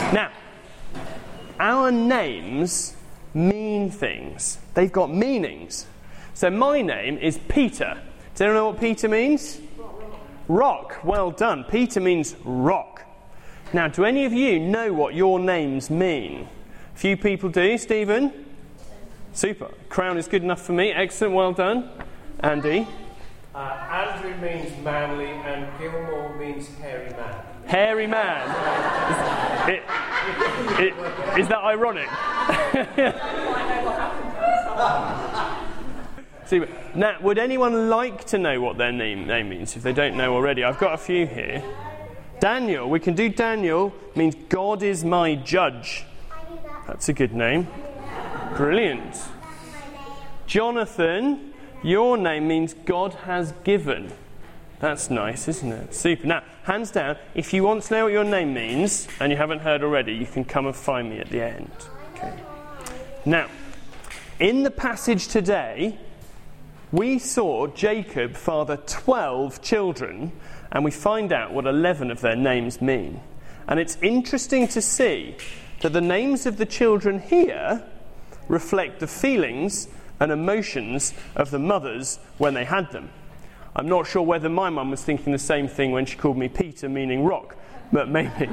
Now, our names mean things. They've got meanings. So my name is Peter. Does anyone know what Peter means? Rock. Well done. Peter means rock. Now, do any of you know what your names mean? A few people do. Stephen? Super. Crown is good enough for me. Excellent. Well done. Andy? Andrew means manly and Gilmore means hairy man. Hairy man. Is that ironic? See, now, would anyone like to know what their name means if they don't know already? I've got a few here. Daniel, we can do Daniel, means God is my judge. That's a good name. Brilliant. Jonathan, your name means God has given. That's nice, isn't it? Super. Now, hands down, if you want to know what your name means, and you haven't heard already, you can come and find me at the end. Okay. Now, in the passage today, we saw Jacob father 12 children, and we find out what 11 of their names mean. And it's interesting to see that the names of the children here reflect the feelings and emotions of the mothers when they had them. I'm not sure whether my mum was thinking the same thing when she called me Peter, meaning rock, but maybe.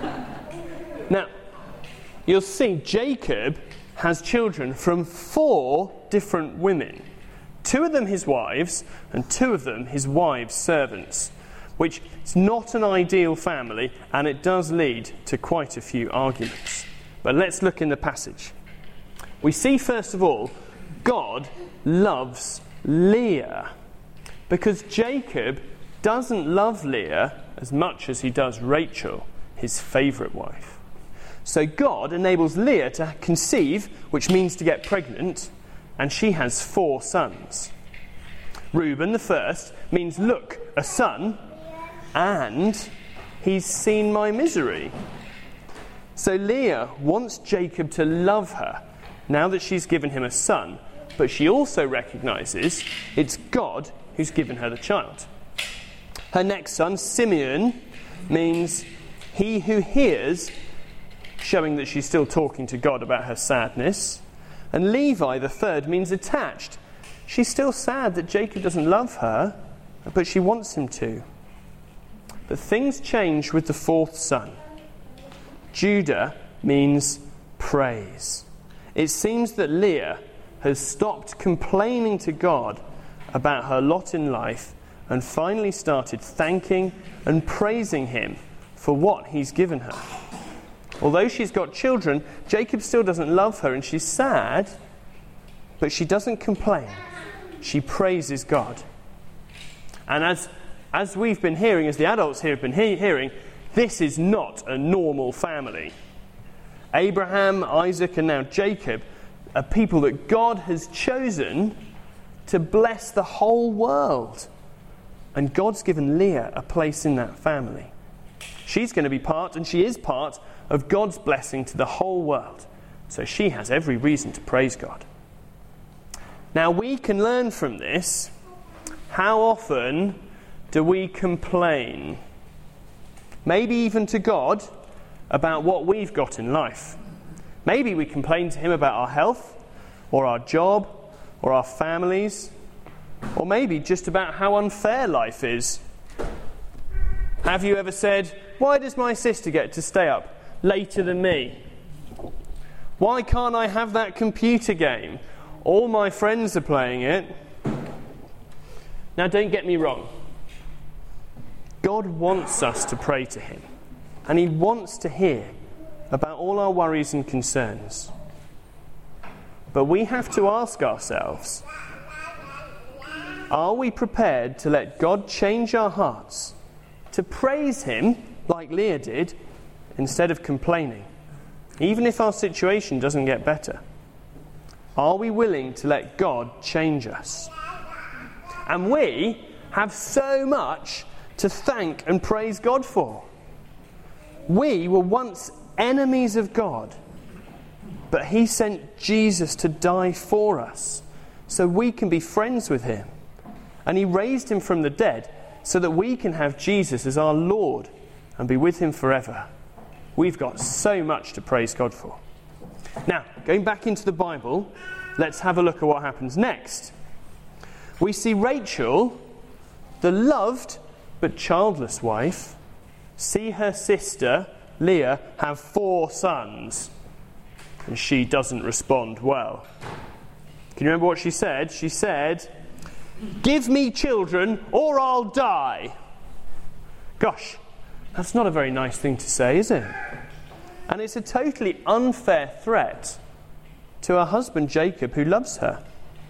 Now, you'll see Jacob has children from 4 different women. 2 of them his wives, and 2 of them his wives' servants, which is not an ideal family, and it does lead to quite a few arguments. But let's look in the passage. We see, first of all, God loves Leah, because Jacob doesn't love Leah as much as he does Rachel, his favourite wife. So God enables Leah to conceive, which means to get pregnant, and she has 4 sons. Reuben, the first, means, look, a son, and he's seen my misery. So Leah wants Jacob to love her now that she's given him a son, but she also recognises it's God who's given her the child. Her next son, Simeon, means he who hears, showing that she's still talking to God about her sadness. And Levi, the third, means attached. She's still sad that Jacob doesn't love her, but she wants him to. But things change with the 4th son. Judah means praise. It seems that Leah has stopped complaining to God about her lot in life and finally started thanking and praising him for what he's given her. Although she's got children, Jacob still doesn't love her and she's sad, but she doesn't complain. She praises God. And as we've been hearing, as the adults here have been hearing, this is not a normal family. Abraham, Isaac, and now Jacob are people that God has chosen to bless the whole world. And God's given Leah a place in that family. She's going to be part, and she is part, of God's blessing to the whole world. So she has every reason to praise God. Now we can learn from this, how often do we complain? Maybe even to God about what we've got in life. Maybe we complain to him about our health, or our job, or our families, or maybe just about how unfair life is. Have you ever said, why does my sister get to stay up later than me? Why can't I have that computer game? All my friends are playing it. Now don't get me wrong. God wants us to pray to him, and he wants to hear about all our worries and concerns. But we have to ask ourselves, are we prepared to let God change our hearts, to praise him like Leah did, instead of complaining, even if our situation doesn't get better? Are we willing to let God change us? And we have so much to thank and praise God for. We were once enemies of God, but he sent Jesus to die for us so we can be friends with him. And he raised him from the dead so that we can have Jesus as our Lord and be with him forever. we've got so much to praise God for. Now, going back into the Bible, let's have a look at what happens next. We see Rachel, the loved but childless wife, see her sister, Leah, have 4 sons. And she doesn't respond well. Can you remember what she said? She said, "Give me children or I'll die." Gosh, that's not a very nice thing to say, is it? And it's a totally unfair threat to her husband Jacob, who loves her.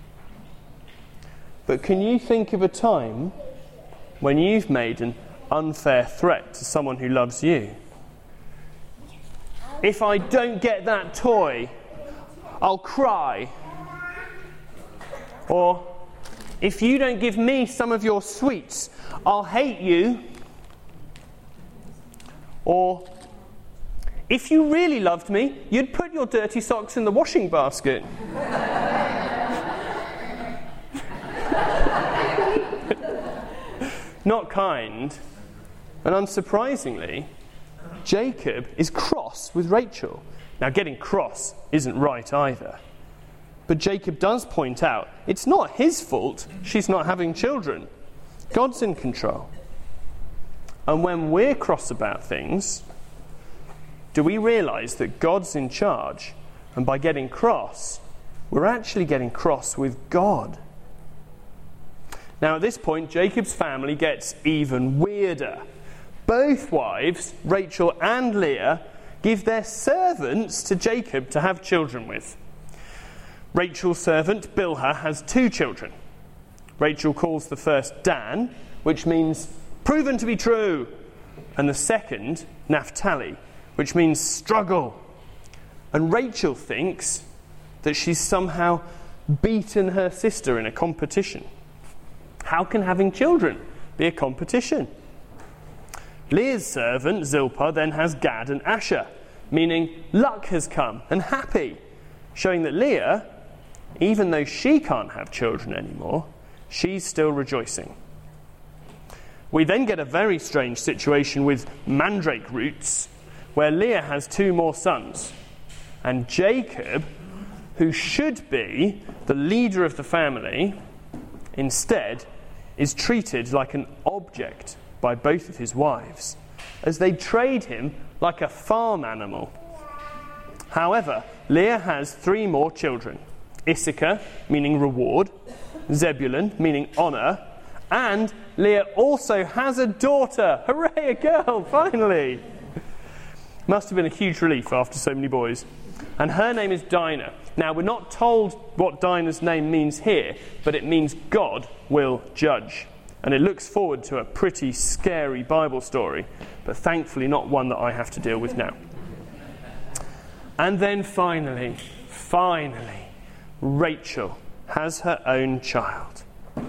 But can you think of a time when you've made an unfair threat to someone who loves you? If I don't get that toy, I'll cry. Or, if you don't give me some of your sweets, I'll hate you. Or, if you really loved me, you'd put your dirty socks in the washing basket. Not kind. And unsurprisingly, Jacob is cross with Rachel. Now, getting cross isn't right either. But Jacob does point out it's not his fault she's not having children. God's in control. And when we're cross about things, do we realise that God's in charge? And by getting cross, we're actually getting cross with God. Now, at this point, Jacob's family gets even weirder. Both wives, Rachel and Leah, give their servants to Jacob to have children with. Rachel's servant, Bilhah, has 2 children. Rachel calls the first Dan, which means proven to be true, and the second, Naphtali, which means struggle. And Rachel thinks that she's somehow beaten her sister in a competition. How can having children be a competition? Leah's servant, Zilpah, then has Gad and Asher, meaning luck has come and happy, showing that Leah, even though she can't have children anymore, she's still rejoicing. We then get a very strange situation with mandrake roots, where Leah has 2 more sons, and Jacob, who should be the leader of the family, instead is treated like an object by both of his wives, as they trade him like a farm animal. However, Leah has 3 more children: Issachar, meaning reward, Zebulun, meaning honour, and Leah also has a daughter. Hooray, a girl, finally! Must have been a huge relief after so many boys. And her name is Dinah. Now, we're not told what Dinah's name means here, but it means God will judge. And it looks forward to a pretty scary Bible story, but thankfully not one that I have to deal with now. And then finally, Rachel has her own child.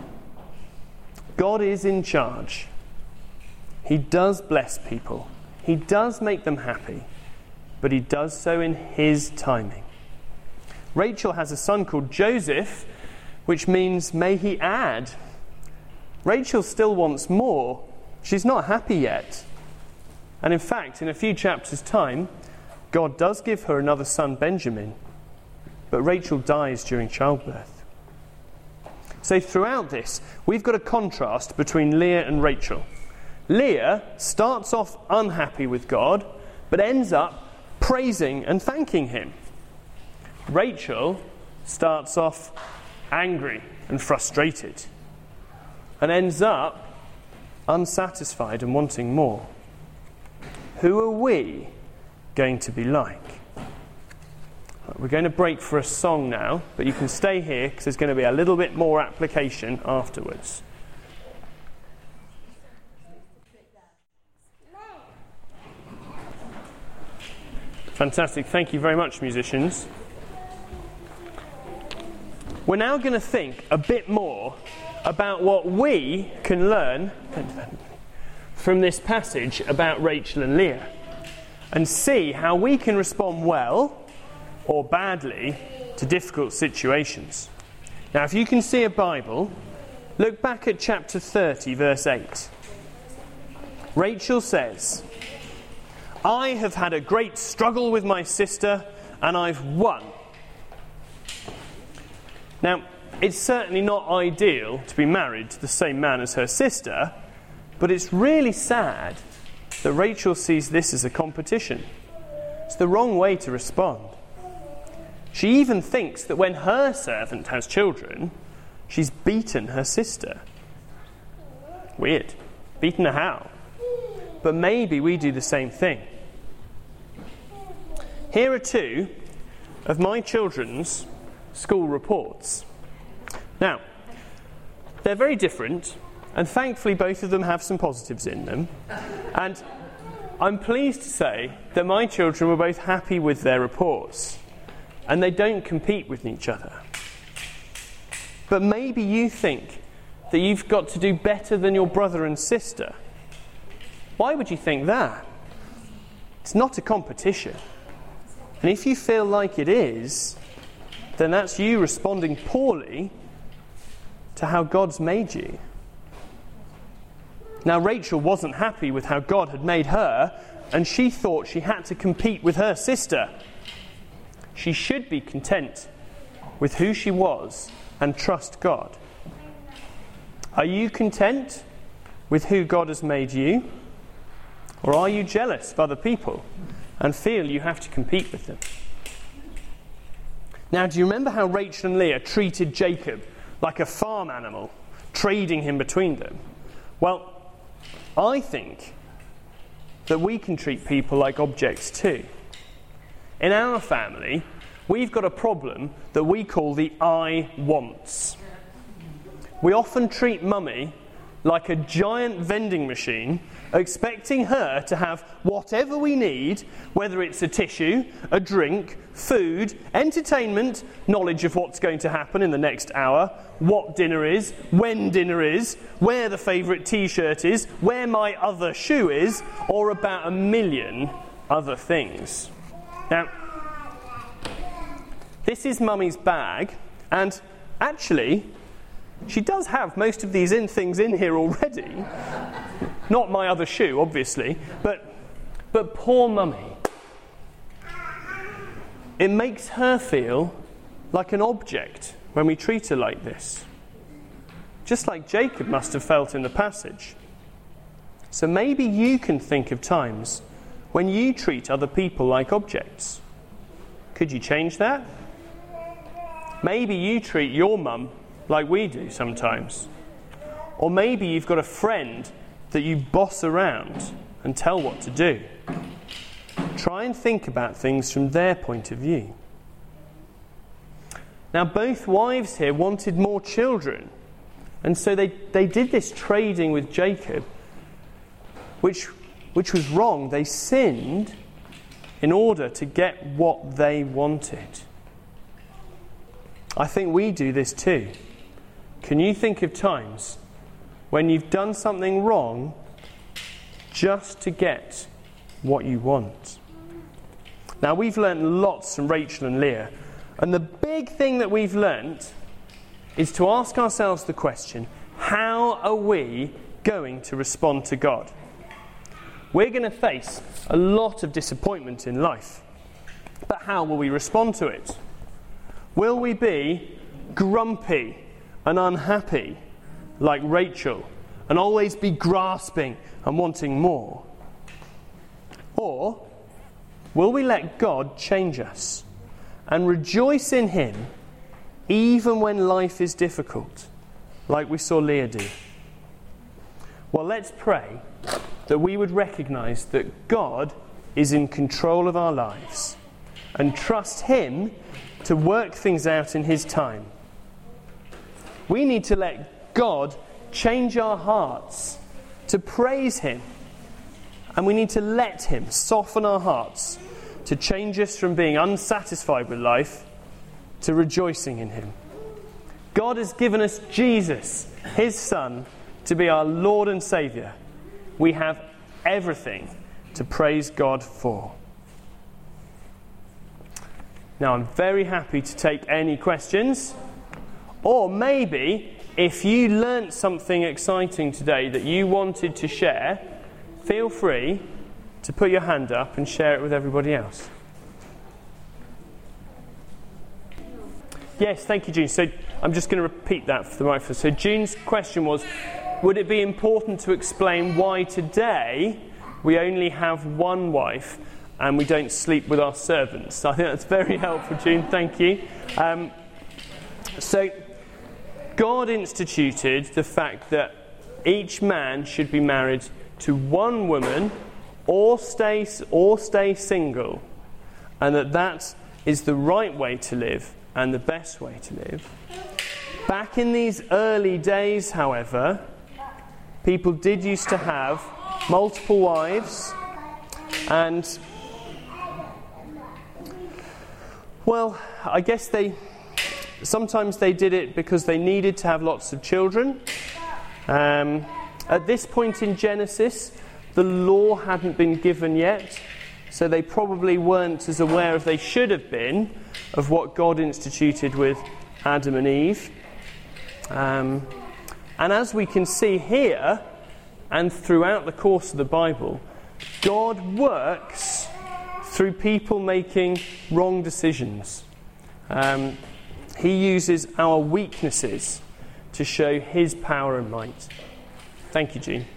God is in charge. He does bless people. He does make them happy, but he does so in his timing. Rachel has a son called Joseph, which means may he add. Rachel still wants more. She's not happy yet. And in fact, in a few chapters' time, God does give her another son, Benjamin, but Rachel dies during childbirth. So throughout this, we've got a contrast between Leah and Rachel. Leah starts off unhappy with God, but ends up praising and thanking him. Rachel starts off angry and frustrated, and ends up unsatisfied and wanting more. Who are we going to be like? We're going to break for a song now, but you can stay here because there's going to be a little bit more application afterwards. Fantastic. Thank you very much, musicians. We're now going to think a bit more about what we can learn from this passage about Rachel and Leah, and see how we can respond well or badly to difficult situations. Now, if you can see a Bible, look back at chapter 30, verse 8. Rachel says, I have had a great struggle with my sister and I've won. Now, it's certainly not ideal to be married to the same man as her sister, but it's really sad that Rachel sees this as a competition. It's the wrong way to respond. She even thinks that when her servant has children, she's beaten her sister. Weird. Beaten her how? But maybe we do the same thing. Here are 2 of my children's school reports. Now, they're very different, and thankfully both of them have some positives in them. And I'm pleased to say that my children were both happy with their reports, and they don't compete with each other. But maybe you think that you've got to do better than your brother and sister. Why would you think that? It's not a competition. And if you feel like it is, then that's you responding poorly to how God's made you. Now, Rachel wasn't happy with how God had made her, and she thought she had to compete with her sister. She should be content with who she was and trust God. Are you content with who God has made you? Or are you jealous of other people and feel you have to compete with them? Now, do you remember how Rachel and Leah treated Jacob like a farm animal, trading him between them? Well, I think that we can treat people like objects too. In our family, we've got a problem that we call the I wants. We often treat Mummy like a giant vending machine, expecting her to have whatever we need, whether it's a tissue, a drink, food, entertainment, knowledge of what's going to happen in the next hour, what dinner is, when dinner is, where the favourite t-shirt is, where my other shoe is, or about 1 million other things. Now, this is Mummy's bag, and actually, she does have most of these things in here already. Not my other shoe, obviously, but poor Mummy. It makes her feel like an object when we treat her like this. Just like Jacob must have felt in the passage. So maybe you can think of times when you treat other people like objects. Could you change that? Maybe you treat your mum like we do sometimes. Or maybe you've got a friend that you boss around and tell what to do. Try and think about things from their point of view. Now, both wives here wanted more children, and so they did this trading with Jacob, which was wrong. They sinned in order to get what they wanted. I think we do this too. Can you think of times when you've done something wrong just to get what you want? Now, we've learnt lots from Rachel and Leah, and the big thing that we've learnt is to ask ourselves the question, how are we going to respond to God? We're going to face a lot of disappointment in life, but how will we respond to it? Will we be grumpy and unhappy like Rachel and always be grasping and wanting more? Or will we let God change us and rejoice in Him even when life is difficult, like we saw Leah do? Well, let's pray that we would recognise that God is in control of our lives and trust Him to work things out in His time. We need to let God change our hearts to praise Him. And we need to let Him soften our hearts to change us from being unsatisfied with life to rejoicing in Him. God has given us Jesus, His Son, to be our Lord and Saviour. We have everything to praise God for. Now, I'm very happy to take any questions. Or maybe, if you learnt something exciting today that you wanted to share, feel free to put your hand up and share it with everybody else? Yes, thank you, June. So I'm just going to repeat that for the microphone. So June's question was, would it be important to explain why today we only have one wife and we don't sleep with our servants? So I think that's very helpful, June. Thank you. So God instituted the fact that each man should be married to one woman or stay single, and that is the right way to live and the best way to live. Back in these early days, however, people did used to have multiple wives, and well, I guess sometimes they did it because they needed to have lots of children. At this point in Genesis, the law hadn't been given yet, so they probably weren't as aware as they should have been of what God instituted with Adam and Eve. And as we can see here, and throughout the course of the Bible, God works through people making wrong decisions. He uses our weaknesses to show his power and might. Thank you, Jean.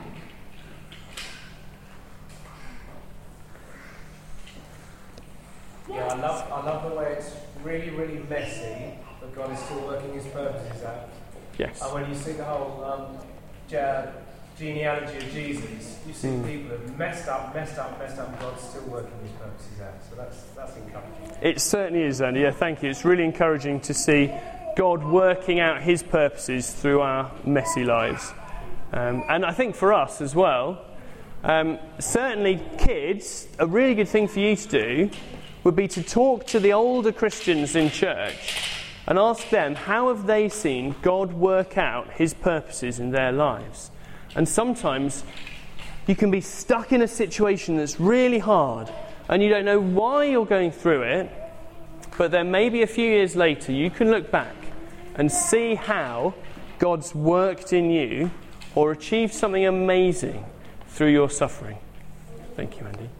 Yeah, I love the way it's really, really messy, but God is still working his purposes out. Yes. And when you see the whole genealogy of Jesus, you see people who have messed up, and God's still working his purposes out. So that's encouraging. It certainly is, Andy. Yeah, thank you. It's really encouraging to see God working out his purposes through our messy lives. And I think for us as well, certainly kids, a really good thing for you to do would be to talk to the older Christians in church and ask them, how have they seen God work out his purposes in their lives? And sometimes you can be stuck in a situation that's really hard and you don't know why you're going through it, but then maybe a few years later you can look back and see how God's worked in you or achieved something amazing through your suffering. Thank you, Andy.